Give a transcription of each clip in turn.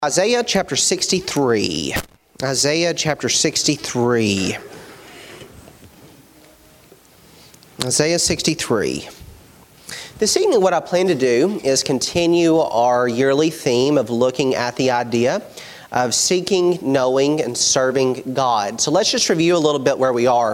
Isaiah chapter 63. Isaiah chapter 63. Isaiah 63. This evening what I plan to do is continue our yearly theme of looking at the idea of seeking, knowing, and serving God. So let's just review a little bit where we are.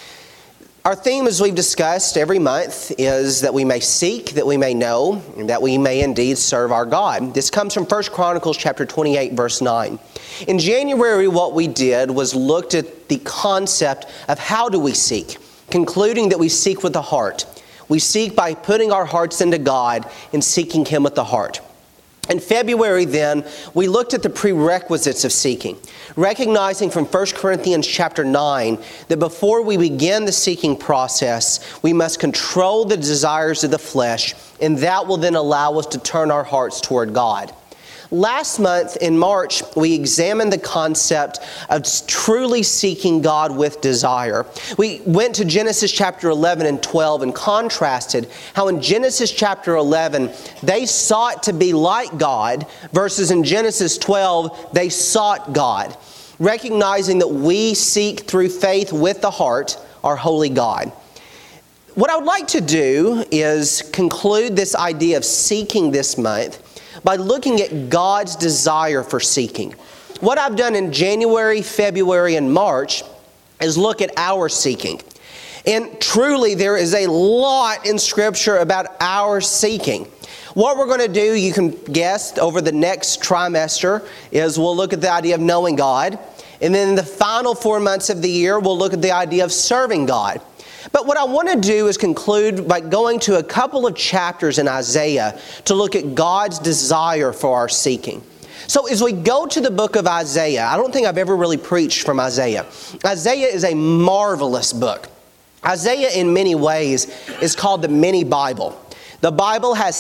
Our theme, as we've discussed every month, is that we may seek, that we may know, and that we may indeed serve our God. This comes from 1 Chronicles chapter 28, verse 9. In January, what we did was looked at the concept of how do we seek, concluding that we seek with the heart. We seek by putting our hearts into God and seeking Him with the heart. In February then, we looked at the prerequisites of seeking, recognizing from 1 Corinthians chapter 9 that before we begin the seeking process, we must control the desires of the flesh, and that will then allow us to turn our hearts toward God. Last month, in March, we examined the concept of truly seeking God with desire. We went to Genesis chapter 11 and 12 and contrasted how in Genesis chapter 11, they sought to be like God, versus in Genesis 12, they sought God, recognizing that we seek through faith with the heart our holy God. What I would like to do is conclude this idea of seeking this month by looking at God's desire for seeking. What I've done in January, February, and March is look at our seeking. And truly, there is a lot in Scripture about our seeking. What we're going to do, you can guess, over the next trimester, is we'll look at the idea of knowing God. And then in the final 4 months of the year, we'll look at the idea of serving God. But what I want to do is conclude by going to a couple of chapters in Isaiah to look at God's desire for our seeking. So as we go to the book of Isaiah, I don't think I've ever really preached from Isaiah. Isaiah is a marvelous book. Isaiah in many ways is called the mini Bible. The Bible has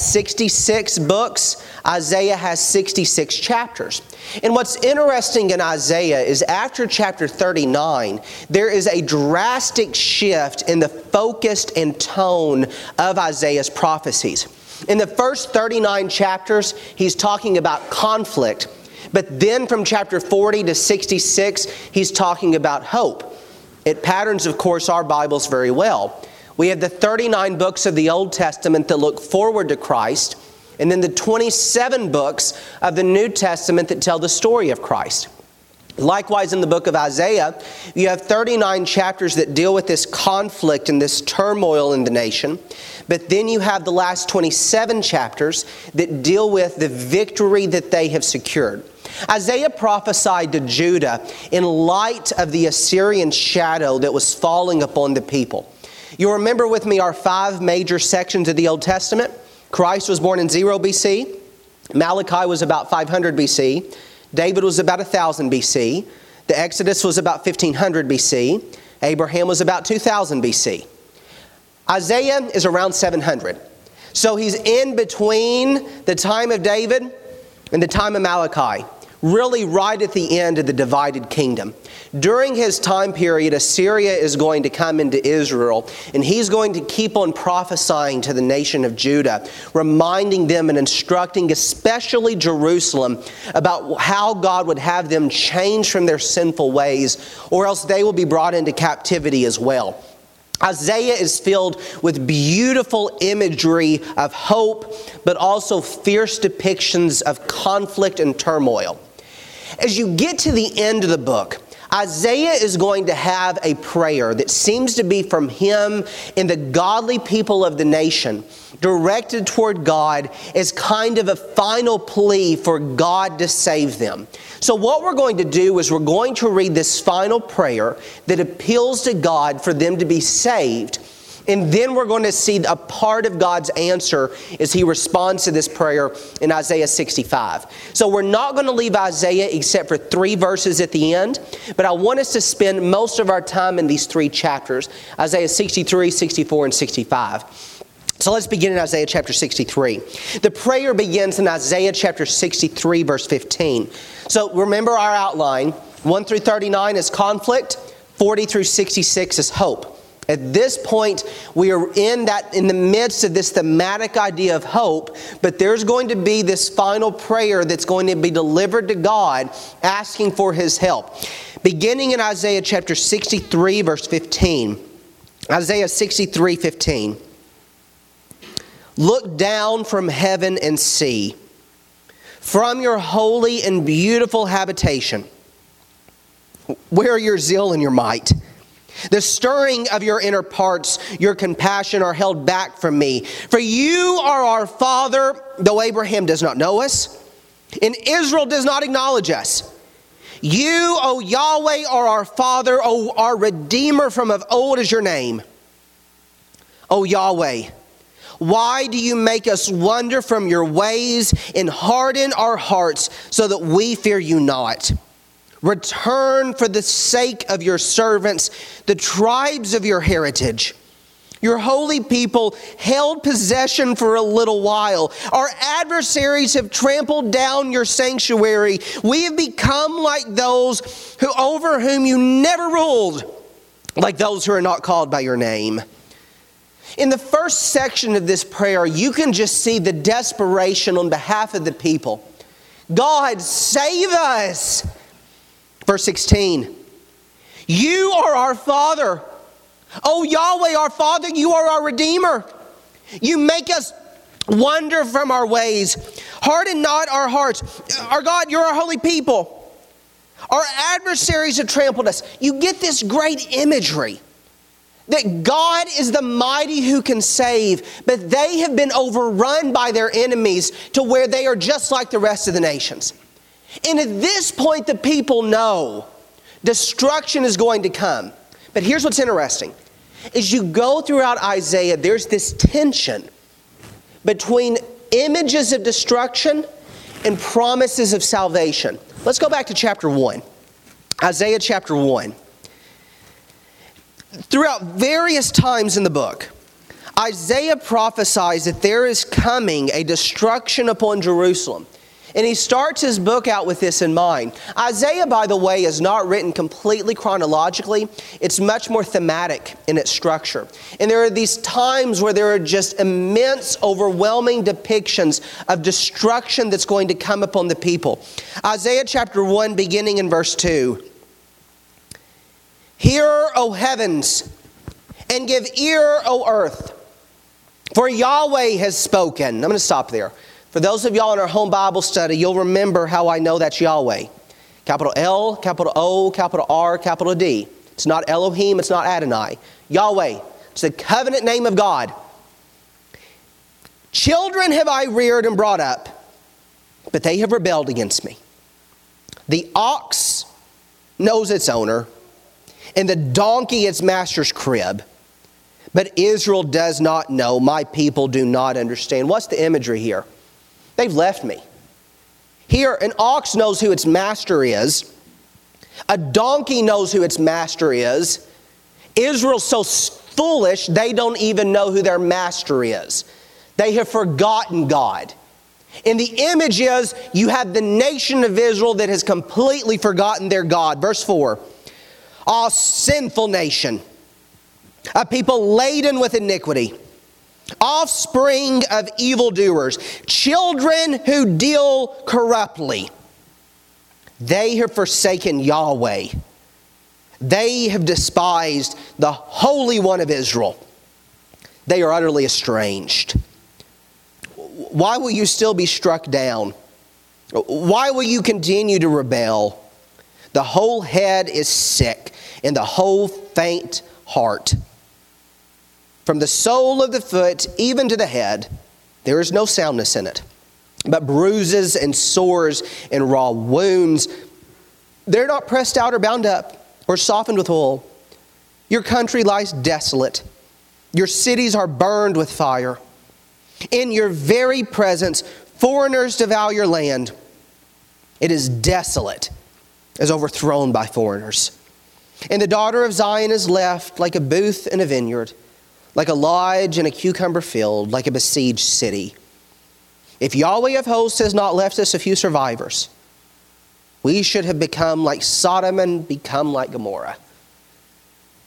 66 books. Isaiah has 66 chapters. And what's interesting in Isaiah is after chapter 39, there is a drastic shift in the focus and tone of Isaiah's prophecies. In the first 39 chapters, he's talking about conflict. But then from chapter 40 to 66, he's talking about hope. It patterns, of course, our Bibles very well. We have the 39 books of the Old Testament that look forward to Christ, and then the 27 books of the New Testament that tell the story of Christ. Likewise, in the book of Isaiah, you have 39 chapters that deal with this conflict and this turmoil in the nation. But then you have the last 27 chapters that deal with the victory that they have secured. Isaiah prophesied to Judah in light of the Assyrian shadow that was falling upon the people. You'll remember with me our 5 major sections of the Old Testament. Christ was born in 0 BC. Malachi was about 500 BC. David was about 1000 BC. The Exodus was about 1500 BC. Abraham was about 2000 BC. Isaiah is around 700. So he's in between the time of David and the time of Malachi, really right at the end of the divided kingdom. During his time period, Assyria is going to come into Israel, and he's going to keep on prophesying to the nation of Judah, reminding them and instructing especially Jerusalem about how God would have them change from their sinful ways, or else they will be brought into captivity as well. Isaiah is filled with beautiful imagery of hope, but also fierce depictions of conflict and turmoil. As you get to the end of the book, Isaiah is going to have a prayer that seems to be from him and the godly people of the nation, directed toward God as kind of a final plea for God to save them. So what we're going to do is we're going to read this final prayer that appeals to God for them to be saved. And then we're going to see a part of God's answer as He responds to this prayer in Isaiah 65. So we're not going to leave Isaiah except for 3 verses at the end. But I want us to spend most of our time in these 3 chapters, Isaiah 63, 64, and 65. So let's begin in Isaiah chapter 63. The prayer begins in Isaiah chapter 63, verse 15. So remember our outline. 1 through 39 is conflict. 40 through 66 is hope. At this point, we are in the midst of this thematic idea of hope, but there's going to be this final prayer that's going to be delivered to God, asking for His help. Beginning in Isaiah chapter 63, verse 15. Isaiah 63, 15. Look down from heaven and see, from your holy and beautiful habitation. Where are your zeal and your might? The stirring of your inner parts, your compassion are held back from me. For you are our Father, though Abraham does not know us, and Israel does not acknowledge us. You, O Yahweh, are our Father, O our Redeemer from of old is your name. O Yahweh, why do you make us wander from your ways and harden our hearts so that we fear you not? Return for the sake of your servants, the tribes of your heritage. Your holy people held possession for a little while. Our adversaries have trampled down your sanctuary. We have become like those over whom you never ruled, like those who are not called by your name. In the first section of this prayer, you can just see the desperation on behalf of the people. God, save us! Verse 16, you are our Father. O Yahweh, our Father, you are our Redeemer. You make us wander from our ways. Harden not our hearts. Our God, you're our holy people. Our adversaries have trampled us. You get this great imagery that God is the mighty who can save, but they have been overrun by their enemies to where they are just like the rest of the nations. And at this point, the people know destruction is going to come. But here's what's interesting. As you go throughout Isaiah, there's this tension between images of destruction and promises of salvation. Let's go back to chapter 1. Isaiah chapter 1. Throughout various times in the book, Isaiah prophesies that there is coming a destruction upon Jerusalem. And he starts his book out with this in mind. Isaiah, by the way, is not written completely chronologically. It's much more thematic in its structure. And there are these times where there are just immense, overwhelming depictions of destruction that's going to come upon the people. Isaiah chapter 1, beginning in verse 2. Hear, O heavens, and give ear, O earth, for Yahweh has spoken. I'm going to stop there. For those of y'all in our home Bible study, you'll remember how I know that's Yahweh. Capital L, capital O, capital R, capital D. It's not Elohim, it's not Adonai. Yahweh, it's the covenant name of God. Children have I reared and brought up, but they have rebelled against me. The ox knows its owner, and the donkey its master's crib. But Israel does not know, my people do not understand. What's the imagery here? They've left me. Here, an ox knows who its master is. A donkey knows who its master is. Israel's so foolish, they don't even know who their master is. They have forgotten God. And the image is, you have the nation of Israel that has completely forgotten their God. Verse 4. Ah, sinful nation, a people laden with iniquity, offspring of evildoers, children who deal corruptly. They have forsaken Yahweh. They have despised the Holy One of Israel. They are utterly estranged. Why will you still be struck down? Why will you continue to rebel? The whole head is sick, and the whole faint heart. From the sole of the foot even to the head, there is no soundness in it, but bruises and sores and raw wounds. They're not pressed out or bound up or softened with oil. Your country lies desolate. Your cities are burned with fire. In your very presence, foreigners devour your land. It is desolate, as overthrown by foreigners. And the daughter of Zion is left like a booth in a vineyard, like a lodge in a cucumber field, like a besieged city. If Yahweh of hosts has not left us a few survivors, we should have become like Sodom and become like Gomorrah.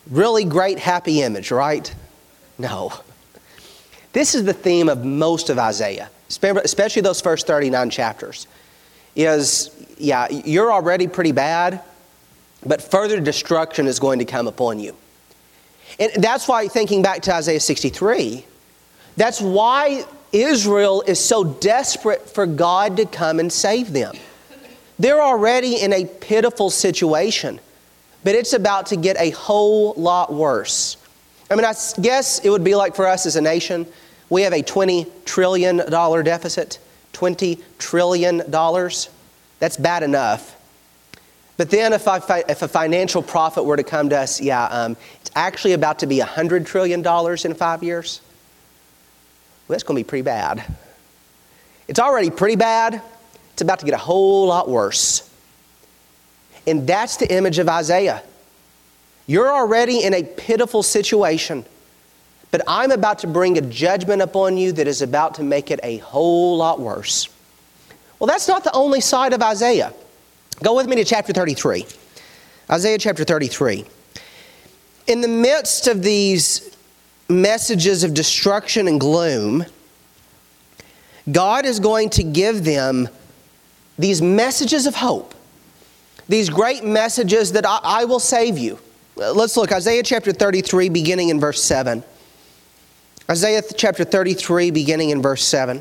Really great, happy image, right? No. This is the theme of most of Isaiah, especially those first 39 chapters. You're already pretty bad, but further destruction is going to come upon you. And that's why, thinking back to Isaiah 63, that's why Israel is so desperate for God to come and save them. They're already in a pitiful situation, but it's about to get a whole lot worse. I mean, I guess it would be like for us as a nation, we have a $20 trillion deficit. $20 trillion. That's bad enough. But then if a financial profit were to come to us, it's actually about to be $100 trillion in 5 years. Well, that's going to be pretty bad. It's already pretty bad. It's about to get a whole lot worse. And that's the image of Isaiah. You're already in a pitiful situation, but I'm about to bring a judgment upon you that is about to make it a whole lot worse. Well, that's not the only side of Isaiah. Go with me to chapter 33. Isaiah chapter 33. In the midst of these messages of destruction and gloom, God is going to give them these messages of hope. These great messages that I will save you. Let's look. Isaiah chapter 33, beginning in verse 7. Isaiah chapter 33, beginning in verse 7.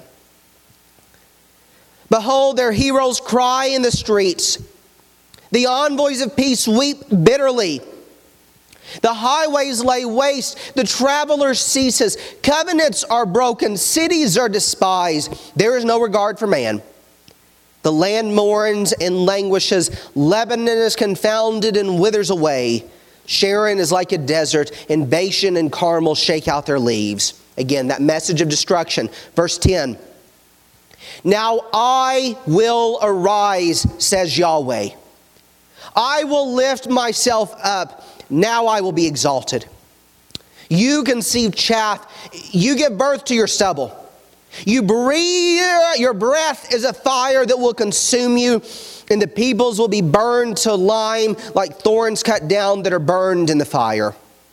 Behold, their heroes cry in the streets. The envoys of peace weep bitterly. The highways lay waste. The traveler ceases. Covenants are broken. Cities are despised. There is no regard for man. The land mourns and languishes. Lebanon is confounded and withers away. Sharon is like a desert, and Bashan and Carmel shake out their leaves. Again, that message of destruction. Verse 10. Now I will arise, says Yahweh. I will lift myself up. Now I will be exalted. You conceive chaff. You give birth to your stubble. You breathe. Your breath is a fire that will consume you, and the peoples will be burned to lime like thorns cut down that are burned in the fire.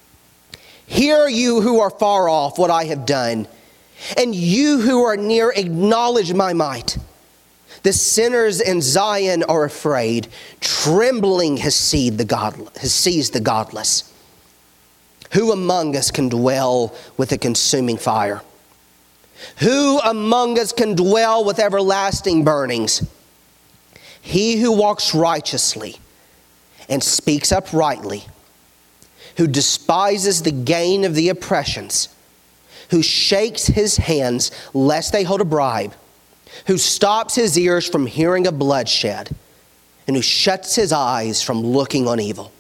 Hear you who are far off what I have done, and you who are near acknowledge my might. The sinners in Zion are afraid. Trembling has seized the godless. Who among us can dwell with a consuming fire? Who among us can dwell with everlasting burnings? He who walks righteously and speaks uprightly, who despises the gain of the oppressions, who shakes his hands lest they hold a bribe, who stops his ears from hearing of bloodshed, and who shuts his eyes from looking on evil.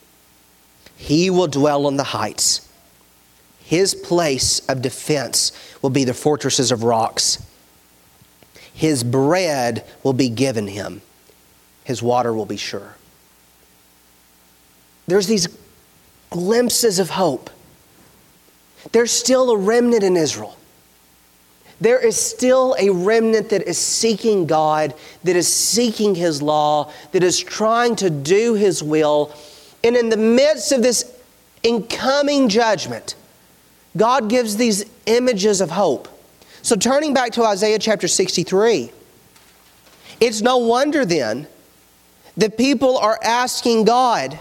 He will dwell on the heights. His place of defense will be the fortresses of rocks. His bread will be given him. His water will be sure. There's these glimpses of hope. There's still a remnant in Israel. There is still a remnant that is seeking God, that is seeking His law, that is trying to do His will. And in the midst of this incoming judgment, God gives these images of hope. So turning back to Isaiah chapter 63, it's no wonder then that people are asking God,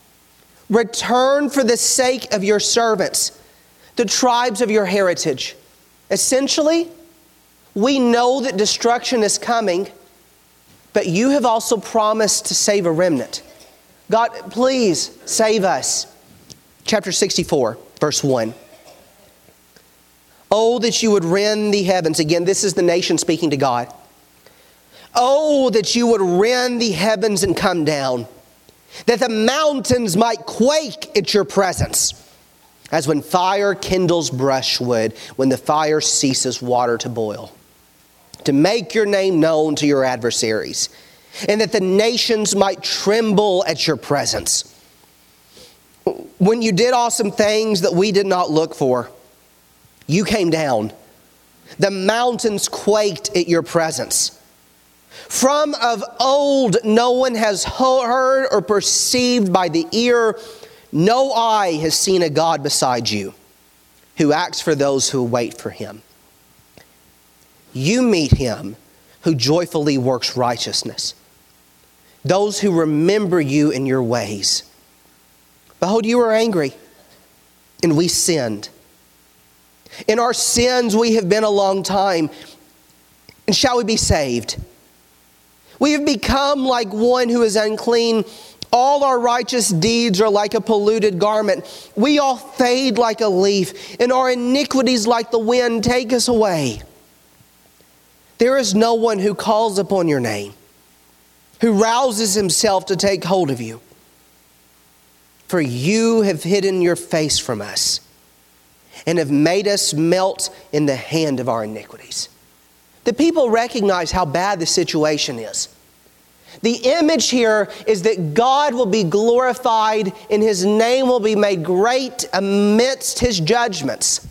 return for the sake of your servants, the tribes of your heritage. Essentially, we know that destruction is coming, but you have also promised to save a remnant. God, please save us. Chapter 64, verse 1. Oh, that you would rend the heavens. Again, this is the nation speaking to God. Oh, that you would rend the heavens and come down, that the mountains might quake at your presence, as when fire kindles brushwood, when the fire ceases water to boil, to make your name known to your adversaries, and that the nations might tremble at your presence. When you did awesome things that we did not look for, you came down. The mountains quaked at your presence. From of old no one has heard or perceived by the ear, No eye has seen a God beside you who acts for those who wait for him. You meet him who joyfully works righteousness, those who remember you in your ways. Behold, you are angry, and we sinned. In our sins we have been a long time, and shall we be saved? We have become like one who is unclean. All our righteous deeds are like a polluted garment. We all fade like a leaf, and our iniquities like the wind take us away. There is no one who calls upon your name, who rouses himself to take hold of you. For you have hidden your face from us and have made us melt in the hand of our iniquities. The people recognize how bad the situation is. The image here is that God will be glorified and his name will be made great amidst his judgments.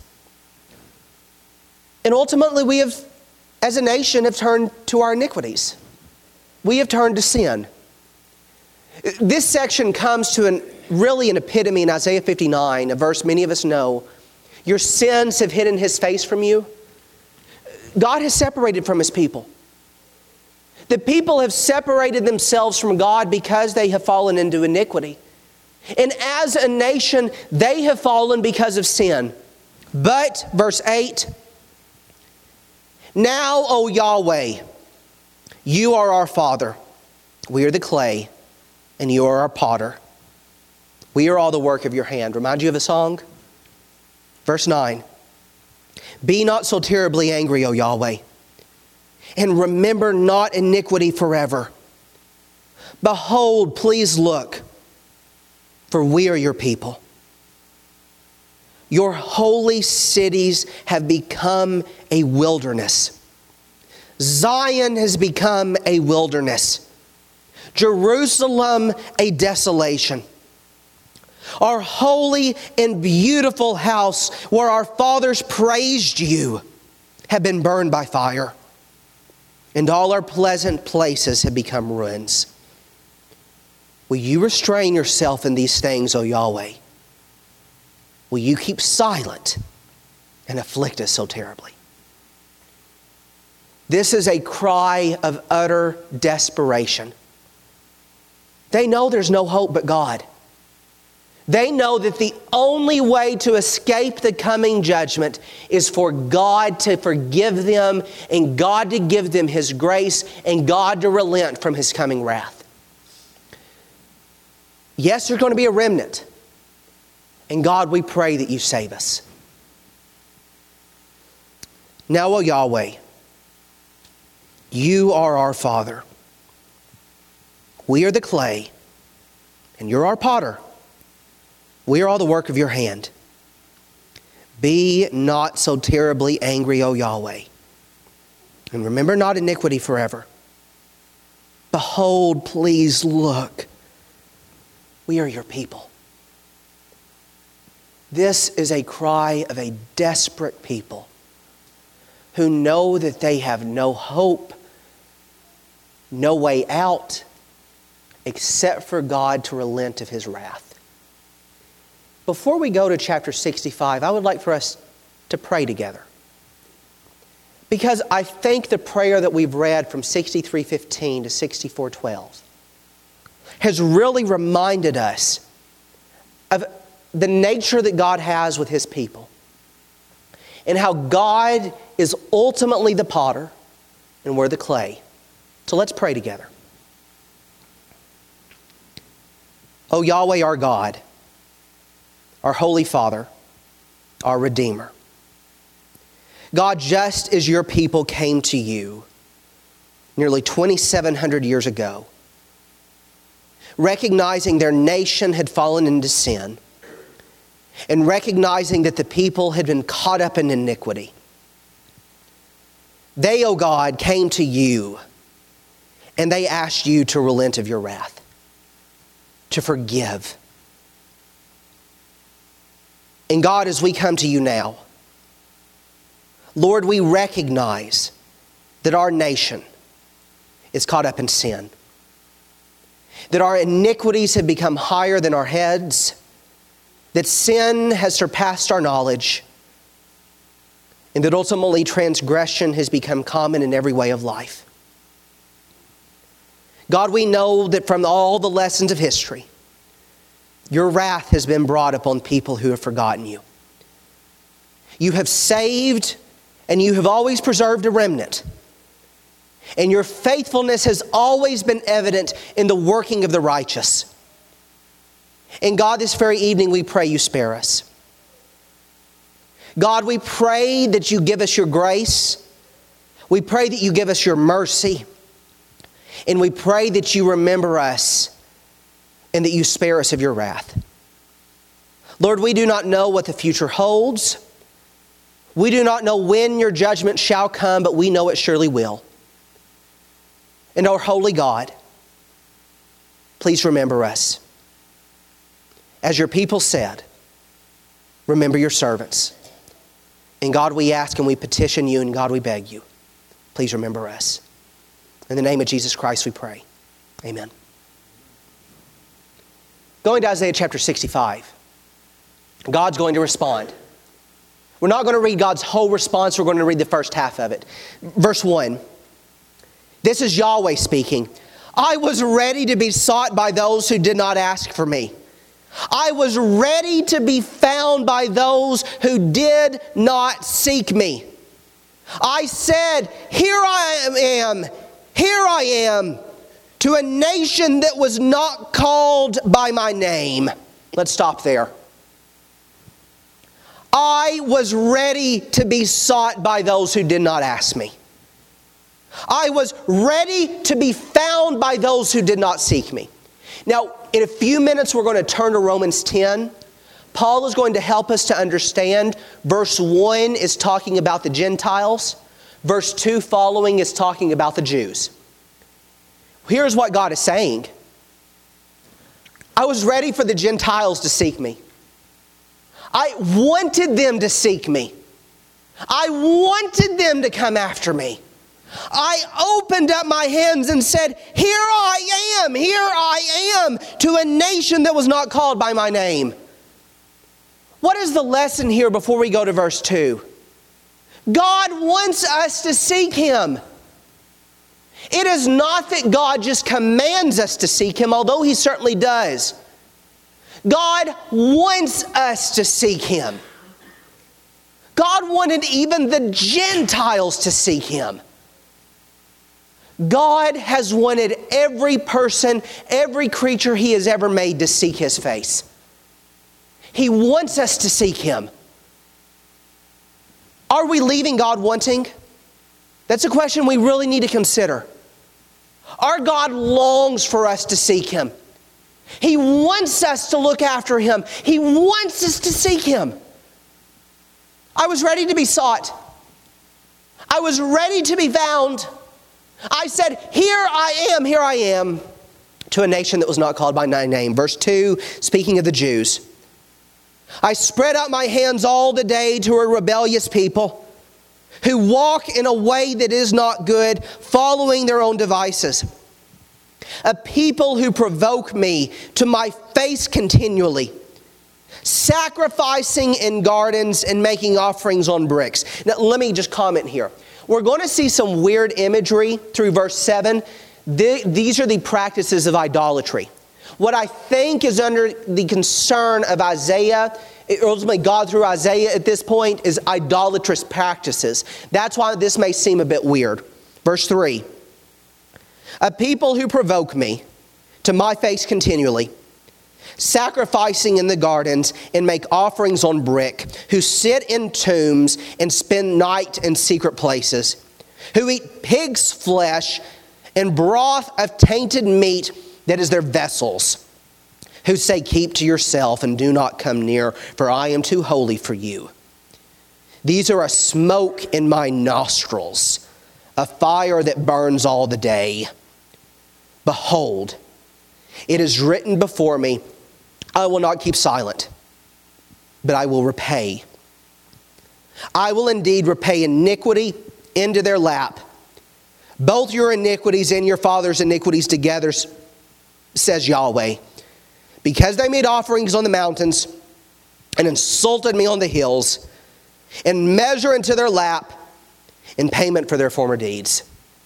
And ultimately we have, as a nation, have turned to our iniquities. We have turned to sin. This section comes to really an epitome in Isaiah 59, a verse many of us know. Your sins have hidden his face from you. God has separated from his people. The people have separated themselves from God because they have fallen into iniquity. And as a nation, they have fallen because of sin. But, verse 8, now, O Yahweh, you are our Father. We are the clay, and you are our potter. We are all the work of your hand. Remind you of a song? Verse 9, be not so terribly angry, O Yahweh, and remember not iniquity forever. Behold, please look, for we are your people. Your holy cities have become a wilderness. Zion has become a wilderness. Jerusalem a desolation. Our holy and beautiful house where our fathers praised you have been burned by fire. And all our pleasant places have become ruins. Will you restrain yourself in these things, O Yahweh? Will you keep silent and afflict us so terribly? This is a cry of utter desperation. They know there's no hope but God. They know that the only way to escape the coming judgment is for God to forgive them and God to give them his grace and God to relent from his coming wrath. Yes, there's going to be a remnant. And God, we pray that you save us. Now, O Yahweh, you are our Father. We are the clay, and you're our potter. We are all the work of your hand. Be not so terribly angry, O Yahweh, and remember not iniquity forever. Behold, please look. We are your people. This is a cry of a desperate people who know that they have no hope, no way out, except for God to relent of his wrath. Before we go to chapter 65, I would like for us to pray together. Because I think the prayer that we've read from 63:15 to 64:12 has really reminded us of the nature that God has with his people and how God is ultimately the potter and we're the clay. So let's pray together. O Yahweh, our God, our Holy Father, our Redeemer. God, just as your people came to you nearly 2,700 years ago, recognizing their nation had fallen into sin, and recognizing that the people had been caught up in iniquity, they, O God, came to you and they asked you to relent of your wrath, to forgive. And God, as we come to you now, Lord, we recognize that our nation is caught up in sin, that our iniquities have become higher than our heads, that sin has surpassed our knowledge, and that ultimately transgression has become common in every way of life. God, we know that from all the lessons of history, your wrath has been brought upon people who have forgotten you. You have saved and you have always preserved a remnant. And your faithfulness has always been evident in the working of the righteous. And God, this very evening we pray you spare us. God, we pray that you give us your grace. We pray that you give us your mercy. And we pray that you remember us and that you spare us of your wrath. Lord, we do not know what the future holds. We do not know when your judgment shall come, but we know it surely will. And our holy God, please remember us. As your people said, remember your servants. And God, we ask and we petition you, and God, we beg you, please remember us. In the name of Jesus Christ we pray. Amen. Going to Isaiah chapter 65. God's going to respond. We're not going to read God's whole response. We're going to read the first half of it. Verse 1. This is Yahweh speaking. I was ready to be sought by those who did not ask for me. I was ready to be found by those who did not seek me. I said, here I am, to a nation that was not called by my name. Let's stop there. I was ready to be sought by those who did not ask me. I was ready to be found by those who did not seek me. Now, in a few minutes, we're going to turn to Romans 10. Paul is going to help us to understand. Verse 1 is talking about the Gentiles. Verse 2 following is talking about the Jews. Here's what God is saying. I was ready for the Gentiles to seek me. I wanted them to seek me. I wanted them to come after me. I opened up my hands and said, here I am, to a nation that was not called by my name. What is the lesson here before we go to verse 2? God wants us to seek Him. It is not that God just commands us to seek Him, although He certainly does. God wants us to seek Him. God wanted even the Gentiles to seek Him. God has wanted every person, every creature He has ever made to seek His face. He wants us to seek Him. Are we leaving God wanting? That's a question we really need to consider. Our God longs for us to seek Him. He wants us to look after Him. He wants us to seek Him. I was ready to be sought. I was ready to be found. I said, here I am, to a nation that was not called by my name. Verse 2, speaking of the Jews. I spread out my hands all the day to a rebellious people who walk in a way that is not good, following their own devices. A people who provoke me to my face continually, sacrificing in gardens and making offerings on bricks. Now, let me just comment here. We're going to see some weird imagery through verse 7. These are the practices of idolatry. What I think is under the concern of Isaiah, ultimately God through Isaiah at this point, is idolatrous practices. That's why this may seem a bit weird. Verse 3. A people who provoke me to my face continually, sacrificing in the gardens and make offerings on brick, who sit in tombs and spend night in secret places, who eat pig's flesh and broth of tainted meat that is their vessels, who say, keep to yourself and do not come near, for I am too holy for you. These are a smoke in my nostrils, a fire that burns all the day. Behold, it is written before me, I will not keep silent, but I will repay. I will indeed repay iniquity into their lap. Both your iniquities and your father's iniquities together, says Yahweh. Because they made offerings on the mountains and insulted me on the hills, and measure into their lap in payment for their former deeds.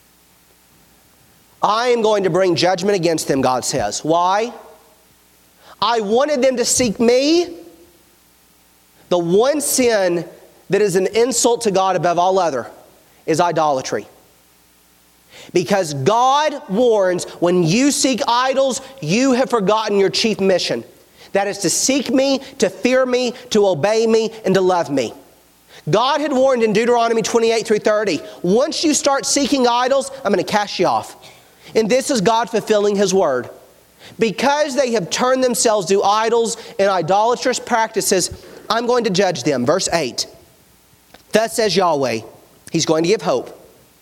I am going to bring judgment against them, God says. Why? I wanted them to seek me. The one sin that is an insult to God above all other is idolatry. Because God warns, when you seek idols, you have forgotten your chief mission. That is to seek me, to fear me, to obey me, and to love me. God had warned in Deuteronomy 28-30, once you start seeking idols, I'm going to cast you off. And this is God fulfilling His word. Because they have turned themselves to idols and idolatrous practices, I'm going to judge them. Verse 8. Thus says Yahweh. He's going to give hope.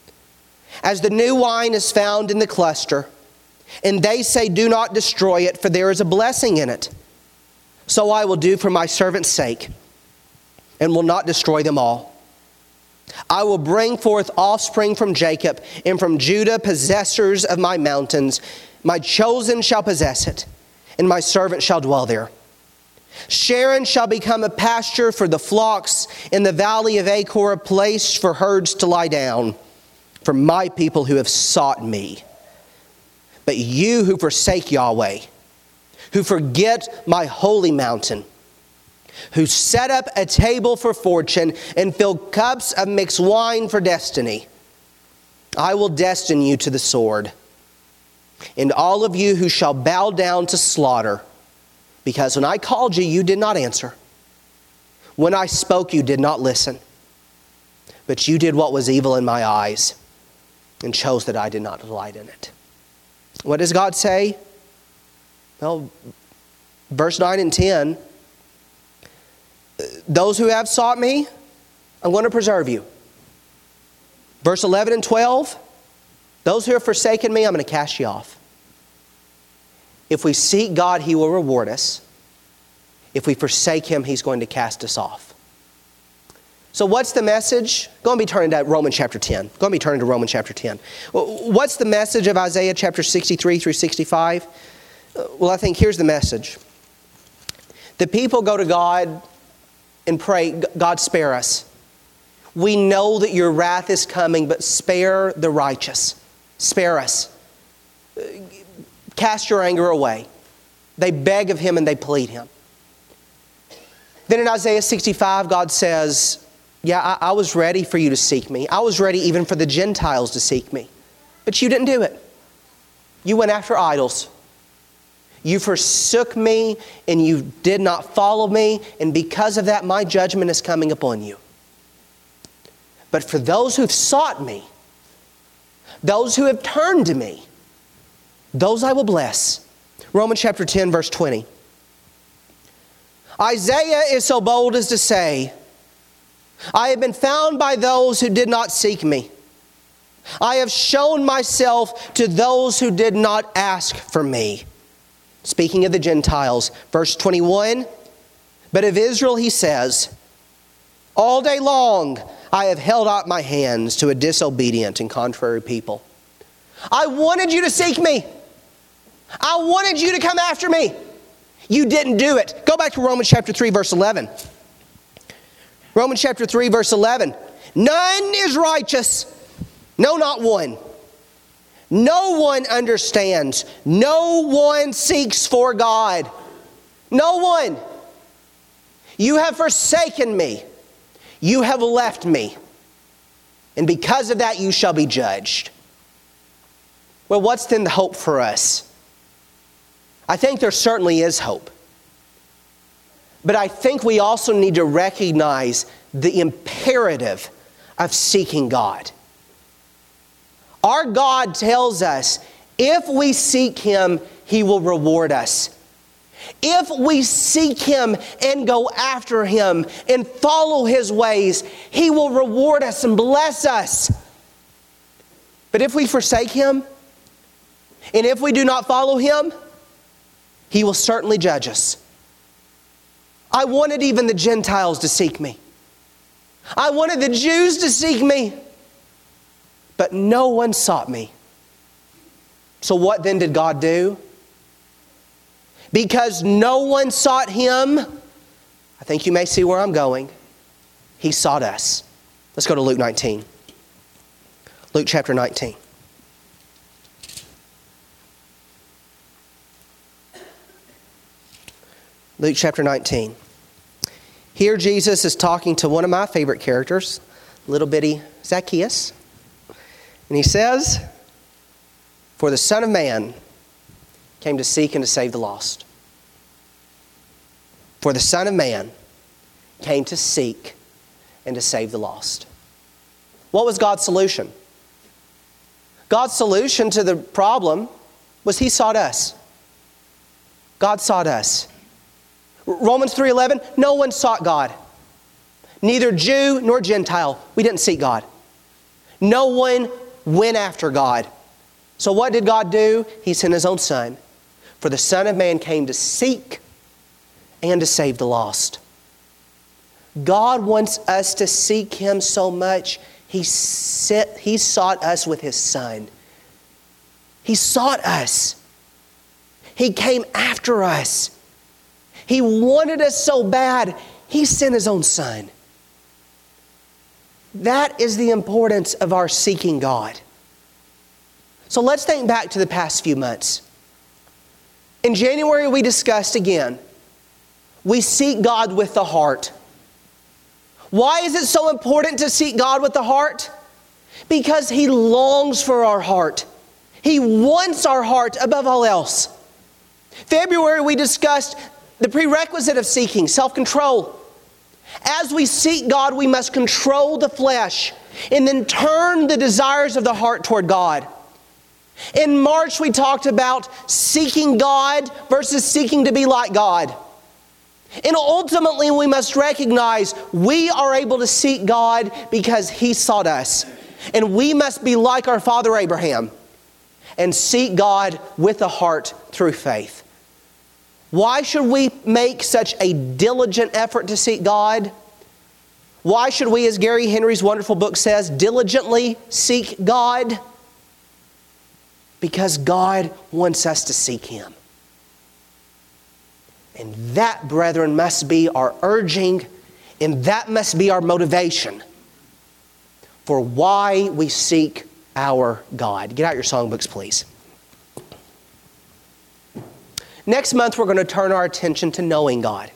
As the new wine is found in the cluster, and they say, do not destroy it, for there is a blessing in it. So I will do for my servant's sake, and will not destroy them all. I will bring forth offspring from Jacob, and from Judah possessors of my mountains. My chosen shall possess it, and my servant shall dwell there. Sharon shall become a pasture for the flocks, in the valley of Achor a place for herds to lie down, for my people who have sought me. But you who forsake Yahweh, who forget my holy mountain, who set up a table for fortune and fill cups of mixed wine for destiny, I will destine you to the sword. And all of you who shall bow down to slaughter, because when I called you, you did not answer. When I spoke, you did not listen. But you did what was evil in my eyes, and chose that I did not delight in it. What does God say? Well, verse 9 and 10, those who have sought me, I'm going to preserve you. Verse 11 and 12, those who have forsaken me, I'm going to cast you off. If we seek God, He will reward us. If we forsake Him, He's going to cast us off. So what's the message? Go and be turning to Romans chapter 10. Go and be turning to Romans chapter 10. What's the message of Isaiah chapter 63 through 65? Well, I think here's the message. The people go to God and pray, God, spare us. We know that your wrath is coming, but spare the righteous. Spare us. Cast your anger away. They beg of Him and they plead Him. Then in Isaiah 65, God says, yeah, I was ready for you to seek me. I was ready even for the Gentiles to seek me. But you didn't do it. You went after idols. You forsook me and you did not follow me. And because of that, my judgment is coming upon you. But for those who've sought me, those who have turned to me, those I will bless. Romans chapter 10, verse 20. Isaiah is so bold as to say, I have been found by those who did not seek me. I have shown myself to those who did not ask for me. Speaking of the Gentiles, verse 21, but of Israel he says, all day long I have held out my hands to a disobedient and contrary people. I wanted you to seek me. I wanted you to come after me. You didn't do it. Go back to Romans chapter 3, verse 11. Romans chapter 3, verse 11. None is righteous. No, not one. No one understands. No one seeks for God. No one. You have forsaken me. You have left me. And because of that, you shall be judged. Well, what's then the hope for us? I think there certainly is hope. But I think we also need to recognize the imperative of seeking God. Our God tells us, if we seek Him, He will reward us. If we seek Him and go after Him and follow His ways, He will reward us and bless us. But if we forsake Him, and if we do not follow Him, He will certainly judge us. I wanted even the Gentiles to seek me. I wanted the Jews to seek me. But no one sought me. So what then did God do? Because no one sought Him, I think you may see where I'm going. He sought us. Let's go to Luke 19. Luke chapter 19. Luke chapter 19. Here Jesus is talking to one of my favorite characters, little bitty Zacchaeus. And he says, "For the Son of Man came to seek and to save the lost." For the Son of Man came to seek and to save the lost. What was God's solution? God's solution to the problem was He sought us. God sought us. Romans 3:11, no one sought God. Neither Jew nor Gentile. We didn't seek God. No one went after God. So what did God do? He sent His own Son. For the Son of Man came to seek and to save the lost. God wants us to seek Him so much, He sought us with His Son. He sought us. He came after us. He wanted us so bad, He sent His own Son. That is the importance of our seeking God. So let's think back to the past few months. In January, we discussed again, we seek God with the heart. Why is it so important to seek God with the heart? Because He longs for our heart. He wants our heart above all else. February, we discussed the prerequisite of seeking, self-control. As we seek God, we must control the flesh and then turn the desires of the heart toward God. In March, we talked about seeking God versus seeking to be like God. And ultimately, we must recognize we are able to seek God because He sought us. And we must be like our father Abraham and seek God with the heart through faith. Why should we make such a diligent effort to seek God? Why should we, as Gary Henry's wonderful book says, diligently seek God? Because God wants us to seek Him. And that, brethren, must be our urging, and that must be our motivation for why we seek our God. Get out your songbooks, please. Next month, we're going to turn our attention to knowing God.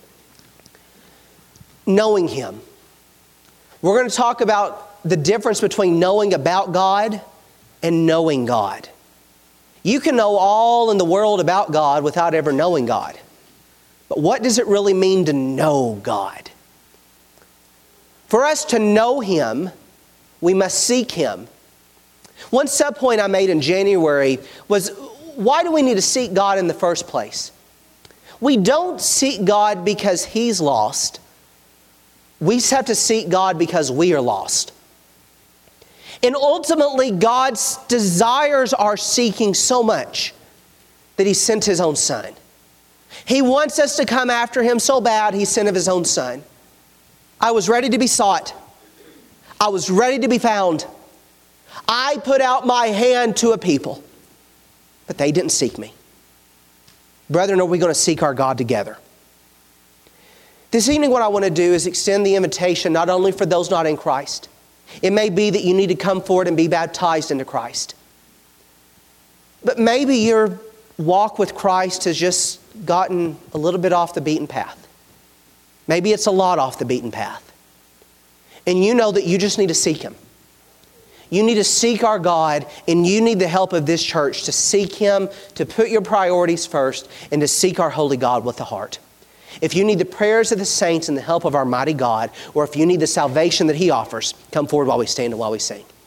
Knowing Him. We're going to talk about the difference between knowing about God and knowing God. You can know all in the world about God without ever knowing God. But what does it really mean to know God? For us to know Him, we must seek Him. One subpoint I made in January was, why do we need to seek God in the first place? We don't seek God because He's lost. We have to seek God because we are lost. And ultimately, God desires our seeking so much that He sent His own Son. He wants us to come after Him so bad, He sent His own Son. I was ready to be sought. I was ready to be found. I put out my hand to a people, but they didn't seek me. Brethren, are we going to seek our God together? This evening, what I want to do is extend the invitation not only for those not in Christ. It may be that you need to come forward and be baptized into Christ. But maybe your walk with Christ has just gotten a little bit off the beaten path. Maybe it's a lot off the beaten path. And you know that you just need to seek Him. You need to seek our God, and you need the help of this church to seek Him, to put your priorities first, and to seek our holy God with the heart. If you need the prayers of the saints and the help of our mighty God, or if you need the salvation that He offers, come forward while we stand and while we sing.